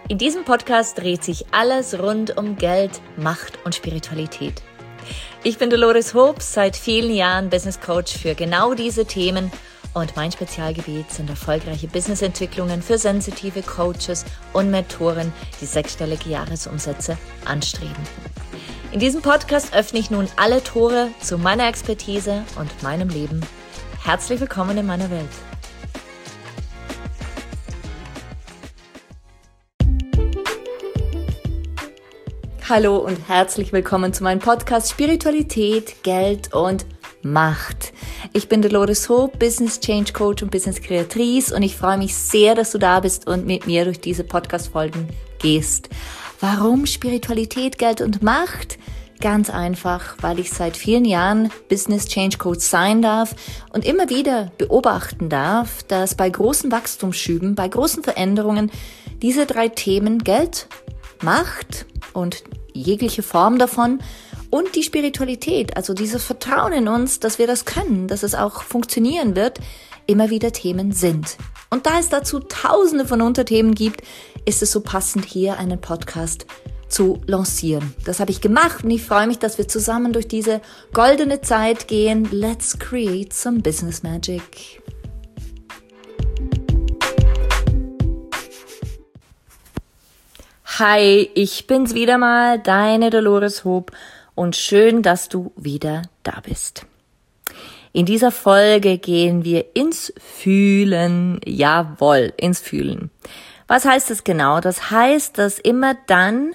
In diesem Podcast dreht sich alles rund um Geld, Macht und Spiritualität. Ich bin Dolores Hoop, seit vielen Jahren Business Coach für genau diese Themen und mein Spezialgebiet sind erfolgreiche Businessentwicklungen für sensitive Coaches und Mentoren, die sechsstellige Jahresumsätze anstreben. In diesem Podcast öffne ich nun alle Tore zu meiner Expertise und meinem Leben. Herzlich willkommen in meiner Welt. Hallo und herzlich willkommen zu meinem Podcast Spiritualität, Geld und Macht. Ich bin Dolores Hoop, Business Change Coach und Business Kreatrice und ich freue mich sehr, dass du da bist und mit mir durch diese Podcast-Folgen gehst. Warum Spiritualität, Geld und Macht? Ganz einfach, weil ich seit vielen Jahren Business Change Coach sein darf und immer wieder beobachten darf, dass bei großen Wachstumsschüben, bei großen Veränderungen diese drei Themen Geld, Macht und jegliche Form davon und die Spiritualität, also dieses Vertrauen in uns, dass wir das können, dass es auch funktionieren wird, immer wieder Themen sind. Und da es dazu tausende von Unterthemen gibt, ist es so passend, hier einen Podcast zu lancieren. Das habe ich gemacht und ich freue mich, dass wir zusammen durch diese goldene Zeit gehen. Let's create some business magic. Hi, ich bin's wieder mal, deine Dolores Hoop und schön, dass du wieder da bist. In dieser Folge gehen wir ins Fühlen, jawohl, ins Fühlen. Was heißt das genau? Das heißt, dass immer dann,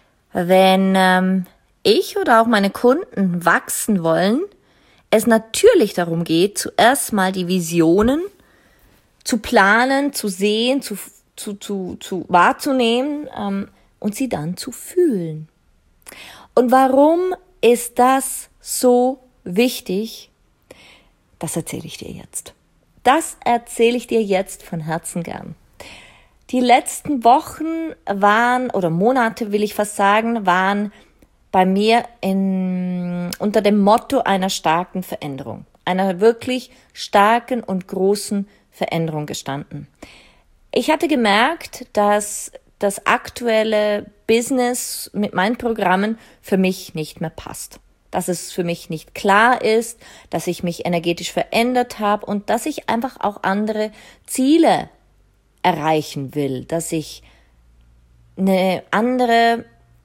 wenn ich oder auch meine Kunden wachsen wollen, es natürlich darum geht, zuerst mal die Visionen zu planen, zu sehen, zu wahrzunehmen und sie dann zu fühlen. Und warum ist das so wichtig? Das erzähle ich dir jetzt. Das erzähle ich dir jetzt von Herzen gern. Die letzten Wochen oder Monate will ich fast sagen, waren bei mir unter dem Motto einer starken Veränderung, einer wirklich starken und großen Veränderung gestanden. Ich hatte gemerkt, dass das aktuelle Business mit meinen Programmen für mich nicht mehr passt. Dass es für mich nicht klar ist, dass ich mich energetisch verändert habe und dass ich einfach auch andere Ziele erreichen will. Dass ich eine andere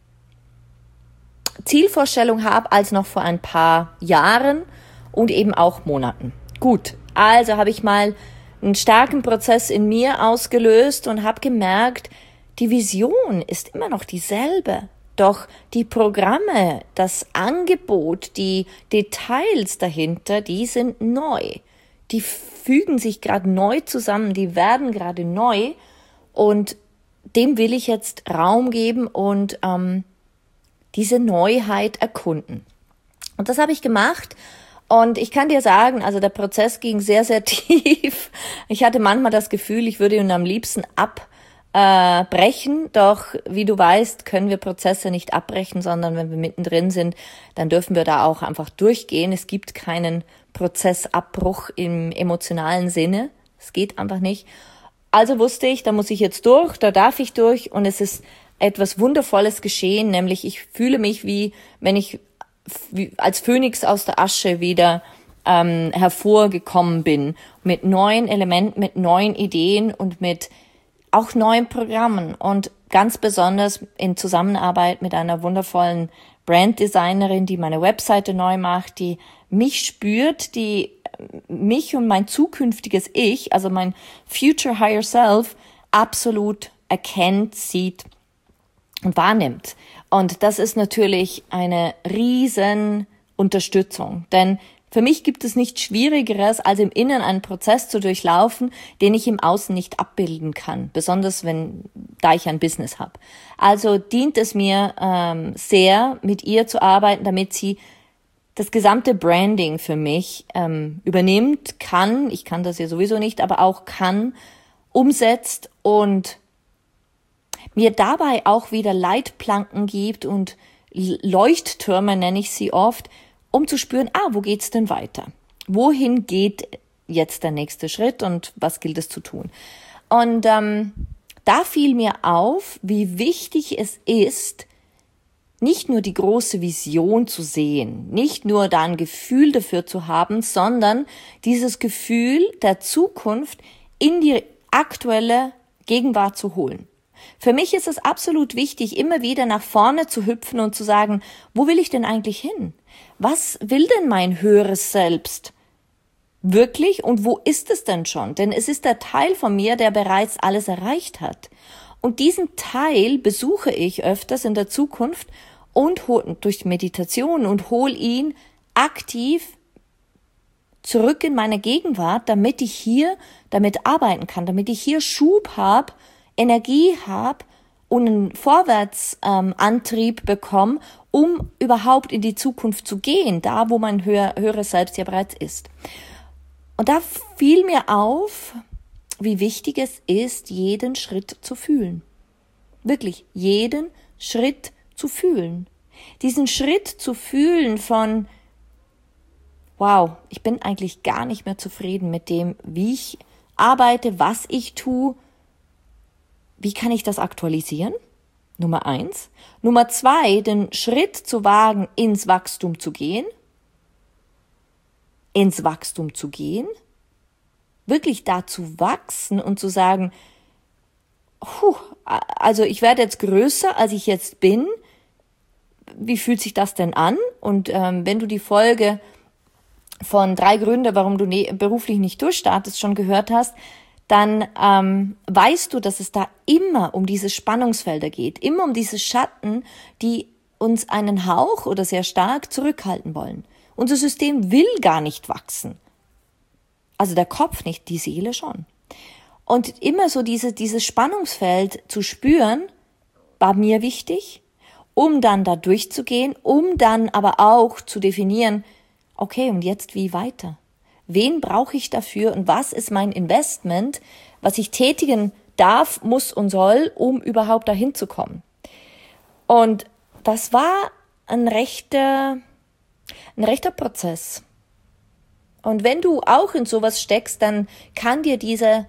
Zielvorstellung habe als noch vor ein paar Jahren und eben auch Monaten. Gut, also habe ich mal einen starken Prozess in mir ausgelöst und habe gemerkt, die Vision ist immer noch dieselbe. Doch die Programme, das Angebot, die Details dahinter, die sind neu. Die fügen sich gerade neu zusammen, die werden gerade neu und dem will ich jetzt Raum geben und diese Neuheit erkunden. Und das habe ich gemacht. Und ich kann dir sagen, also der Prozess ging sehr, sehr tief. Ich hatte manchmal das Gefühl, ich würde ihn am liebsten abbrechen. Doch wie du weißt, können wir Prozesse nicht abbrechen, sondern wenn wir mittendrin sind, dann dürfen wir da auch einfach durchgehen. Es gibt keinen Prozessabbruch im emotionalen Sinne. Es geht einfach nicht. Also wusste ich, da muss ich jetzt durch, da darf ich durch und es ist etwas Wundervolles geschehen, nämlich ich fühle mich wie, wenn ich als Phönix aus der Asche wieder hervorgekommen bin, mit neuen Elementen, mit neuen Ideen und mit auch neuen Programmen und ganz besonders in Zusammenarbeit mit einer wundervollen Branddesignerin, die meine Webseite neu macht, die mich spürt, die mich und mein zukünftiges Ich, also mein Future Higher Self, absolut erkennt, sieht und wahrnimmt. Und das ist natürlich eine riesen Unterstützung, denn für mich gibt es nichts Schwierigeres, als im Inneren einen Prozess zu durchlaufen, den ich im Außen nicht abbilden kann, besonders da ich ein Business habe. Also dient es mir sehr, mit ihr zu arbeiten, damit sie das gesamte Branding für mich übernimmt, kann, ich kann das ja sowieso nicht, aber auch kann, umsetzt und mir dabei auch wieder Leitplanken gibt und Leuchttürme nenne ich sie oft, um zu spüren, wo geht's denn weiter? Wohin geht jetzt der nächste Schritt und was gilt es zu tun? Und da fiel mir auf, wie wichtig es ist, nicht nur die große Vision zu sehen, nicht nur da ein Gefühl dafür zu haben, sondern dieses Gefühl der Zukunft in die aktuelle Gegenwart zu holen. Für mich ist es absolut wichtig, immer wieder nach vorne zu hüpfen und zu sagen, wo will ich denn eigentlich hin? Was will denn mein höheres Selbst wirklich und wo ist es denn schon? Denn es ist der Teil von mir, der bereits alles erreicht hat. Und diesen Teil besuche ich öfters in der Zukunft und durch Meditation und hole ihn aktiv zurück in meine Gegenwart, damit ich hier damit arbeiten kann, damit ich hier Schub habe, Energie habe und einen Vorwärtsantrieb bekomme, um überhaupt in die Zukunft zu gehen, da wo mein höheres Selbst ja bereits ist. Und da fiel mir auf, wie wichtig es ist, jeden Schritt zu fühlen. Wirklich, jeden Schritt zu fühlen. Diesen Schritt zu fühlen von, wow, ich bin eigentlich gar nicht mehr zufrieden mit dem, wie ich arbeite, was ich tue. Wie kann ich das aktualisieren? Nummer 1. Nummer 2, den Schritt zu wagen, ins Wachstum zu gehen. Ins Wachstum zu gehen. Wirklich da zu wachsen und zu sagen, also ich werde jetzt größer, als ich jetzt bin. Wie fühlt sich das denn an? Und wenn du die Folge von 3 Gründe, warum du beruflich nicht durchstartest, schon gehört hast, dann weißt du, dass es da immer um diese Spannungsfelder geht, immer um diese Schatten, die uns einen Hauch oder sehr stark zurückhalten wollen. Unser System will gar nicht wachsen. Also der Kopf nicht, die Seele schon. Und immer so dieses Spannungsfeld zu spüren, war mir wichtig, um dann da durchzugehen, um dann aber auch zu definieren, okay, und jetzt wie weiter? Wen brauche ich dafür und was ist mein Investment, was ich tätigen darf, muss und soll, um überhaupt dahin zu kommen? Und das war ein rechter Prozess. Und wenn du auch in sowas steckst, dann kann dir diese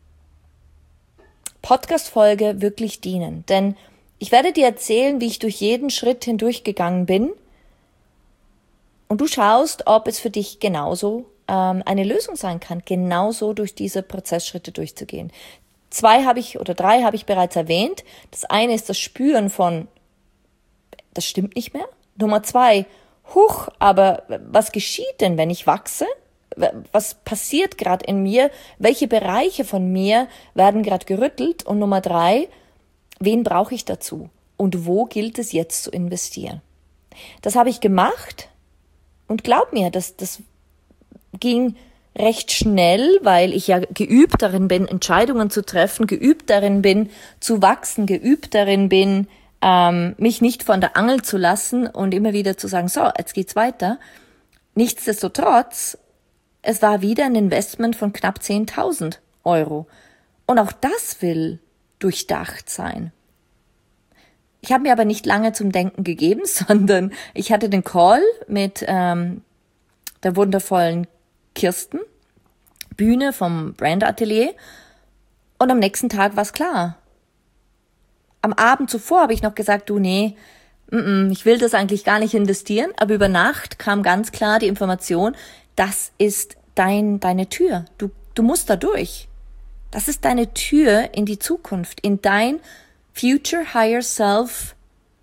Podcast-Folge wirklich dienen. Denn ich werde dir erzählen, wie ich durch jeden Schritt hindurchgegangen bin. Und du schaust, ob es für dich genauso eine Lösung sein kann, genauso durch diese Prozessschritte durchzugehen. 3 habe ich bereits erwähnt. Das eine ist das Spüren von, das stimmt nicht mehr. Nummer 2, aber was geschieht denn, wenn ich wachse? Was passiert gerade in mir? Welche Bereiche von mir werden gerade gerüttelt? Und Nummer 3, wen brauche ich dazu? Und wo gilt es jetzt zu investieren? Das habe ich gemacht und glaub mir, das ging recht schnell, weil ich ja geübt darin bin, Entscheidungen zu treffen, geübt darin bin, zu wachsen, geübt darin bin, mich nicht von der Angel zu lassen und immer wieder zu sagen, so, jetzt geht's weiter. Nichtsdestotrotz, es war wieder ein Investment von knapp 10.000 Euro. Und auch das will durchdacht sein. Ich habe mir aber nicht lange zum Denken gegeben, sondern ich hatte den Call mit der wundervollen Kirsten, Bühne vom Brand Atelier, und am nächsten Tag war es klar. Am Abend zuvor habe ich noch gesagt, ich will das eigentlich gar nicht investieren, aber über Nacht kam ganz klar die Information, das ist deine Tür, du musst da durch. Das ist deine Tür in die Zukunft, in dein Future Higher Self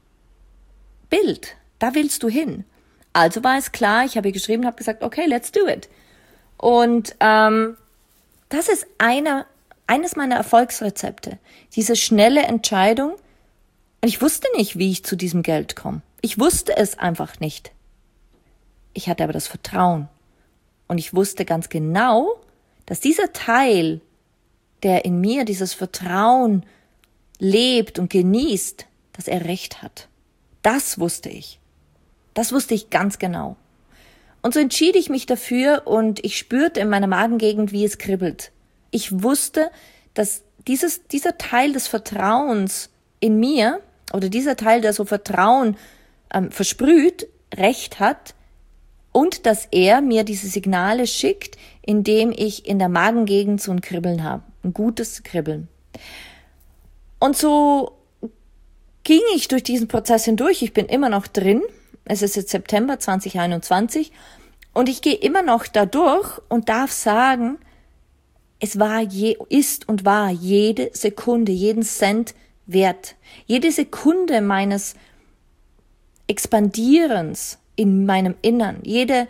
Bild. Da willst du hin. Also war es klar, ich habe ihr geschrieben, habe gesagt, okay, let's do it. Und das ist eines meiner Erfolgsrezepte. Diese schnelle Entscheidung. Und ich wusste nicht, wie ich zu diesem Geld komme. Ich wusste es einfach nicht. Ich hatte aber das Vertrauen. Und ich wusste ganz genau, dass dieser Teil, der in mir dieses Vertrauen lebt und genießt, dass er recht hat. Das wusste ich. Das wusste ich ganz genau. Und so entschied ich mich dafür und ich spürte in meiner Magengegend, wie es kribbelt. Ich wusste, dass dieser Teil des Vertrauens in mir oder dieser Teil, der so Vertrauen versprüht, recht hat und dass er mir diese Signale schickt, indem ich in der Magengegend so ein Kribbeln habe, ein gutes Kribbeln. Und so ging ich durch diesen Prozess hindurch. Ich bin immer noch drin. Es ist jetzt September 2021 und ich gehe immer noch da durch und darf sagen, es ist und war jede Sekunde, jeden Cent wert. Jede Sekunde meines Expandierens in meinem Innern, jeder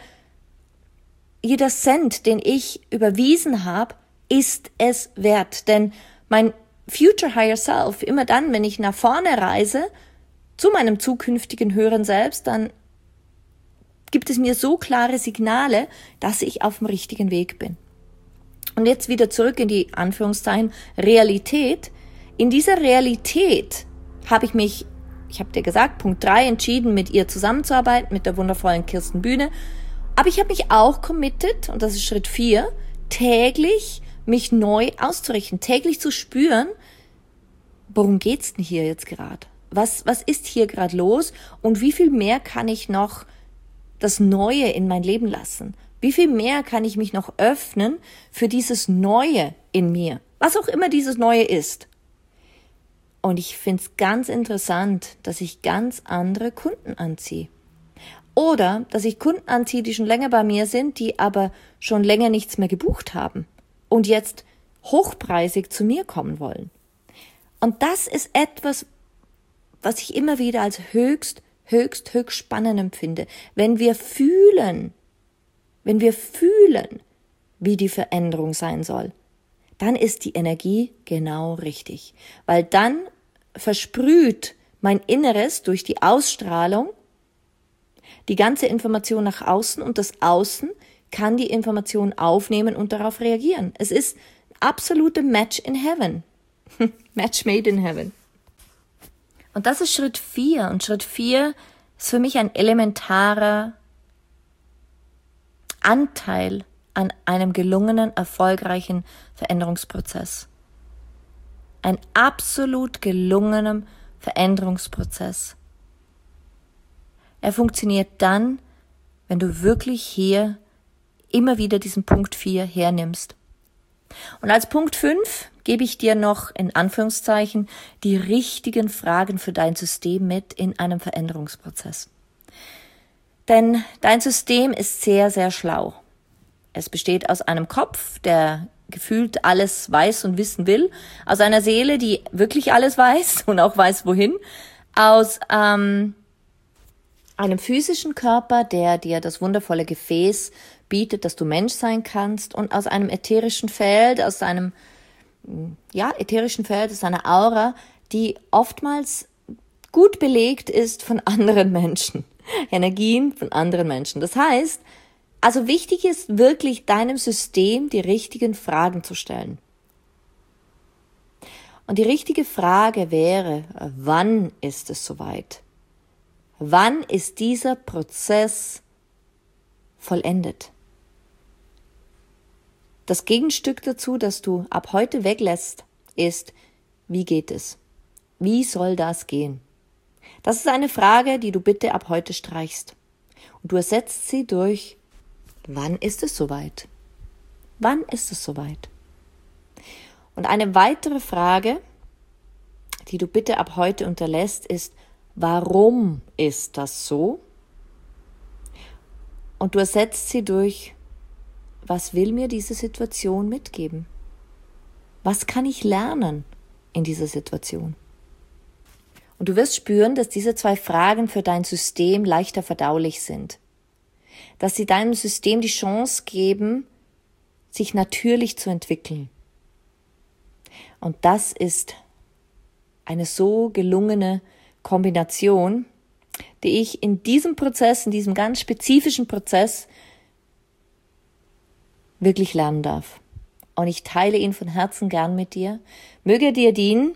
Cent, den ich überwiesen habe, ist es wert. Denn mein Future Higher Self, immer dann, wenn ich nach vorne reise, zu meinem zukünftigen höheren Selbst, dann gibt es mir so klare Signale, dass ich auf dem richtigen Weg bin. Und jetzt wieder zurück in die Anführungszeichen Realität. In dieser Realität habe ich habe dir gesagt, Punkt 3, entschieden, mit ihr zusammenzuarbeiten, mit der wundervollen Kirsten Bühne. Aber ich habe mich auch committed, und das ist Schritt 4, täglich mich neu auszurichten, täglich zu spüren, worum geht's denn hier jetzt gerade? Was ist hier gerade los? Und wie viel mehr kann ich noch das Neue in mein Leben lassen? Wie viel mehr kann ich mich noch öffnen für dieses Neue in mir? Was auch immer dieses Neue ist. Und ich finde es ganz interessant, dass ich ganz andere Kunden anziehe. Oder, dass ich Kunden anziehe, die schon länger bei mir sind, die aber schon länger nichts mehr gebucht haben und jetzt hochpreisig zu mir kommen wollen. Und das ist etwas, was ich immer wieder als höchst spannend empfinde. Wenn wir fühlen, wie die Veränderung sein soll, dann ist die Energie genau richtig. Weil dann versprüht mein Inneres durch die Ausstrahlung die ganze Information nach außen und das Außen kann die Information aufnehmen und darauf reagieren. Es ist absolute Match in Heaven. Match made in Heaven. Und das ist Schritt 4. Und Schritt 4 ist für mich ein elementarer Anteil an einem gelungenen, erfolgreichen Veränderungsprozess. Ein absolut gelungenem Veränderungsprozess. Er funktioniert dann, wenn du wirklich hier immer wieder diesen Punkt 4 hernimmst. Und als Punkt 5 gebe ich dir noch in Anführungszeichen die richtigen Fragen für dein System mit in einem Veränderungsprozess. Denn dein System ist sehr, sehr schlau. Es besteht aus einem Kopf, der gefühlt alles weiß und wissen will, aus einer Seele, die wirklich alles weiß und auch weiß, wohin, aus einem physischen Körper, der dir das wundervolle Gefäß bietet, dass du Mensch sein kannst, und aus einem ätherischen Feld, aus einer Aura, die oftmals gut belegt ist von anderen Menschen, Energien von anderen Menschen. Das heißt, also wichtig ist wirklich deinem System die richtigen Fragen zu stellen. Und die richtige Frage wäre, wann ist es soweit? Wann ist dieser Prozess vollendet? Das Gegenstück dazu, das du ab heute weglässt, ist, wie geht es? Wie soll das gehen? Das ist eine Frage, die du bitte ab heute streichst. Und du ersetzt sie durch, wann ist es soweit? Wann ist es soweit? Und eine weitere Frage, die du bitte ab heute unterlässt, ist, warum ist das so? Und du ersetzt sie durch, was will mir diese Situation mitgeben? Was kann ich lernen in dieser Situation? Und du wirst spüren, dass diese 2 Fragen für dein System leichter verdaulich sind. Dass sie deinem System die Chance geben, sich natürlich zu entwickeln. Und das ist eine so gelungene Kombination, die ich in diesem Prozess, in diesem ganz spezifischen Prozess wirklich lernen darf. Und ich teile ihn von Herzen gern mit dir. Möge er dir dienen.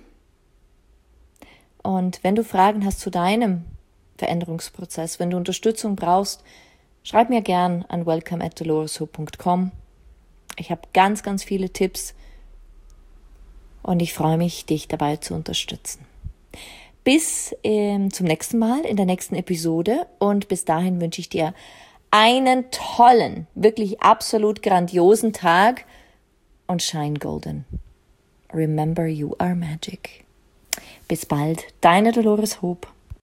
Und wenn du Fragen hast zu deinem Veränderungsprozess, wenn du Unterstützung brauchst, schreib mir gern an welcome@doloreshope.com. Ich habe ganz, ganz viele Tipps und ich freue mich, dich dabei zu unterstützen. Bis zum nächsten Mal, in der nächsten Episode, und bis dahin wünsche ich dir einen tollen, wirklich absolut grandiosen Tag und shine golden. Remember, you are magic. Bis bald, deine Dolores Hoop.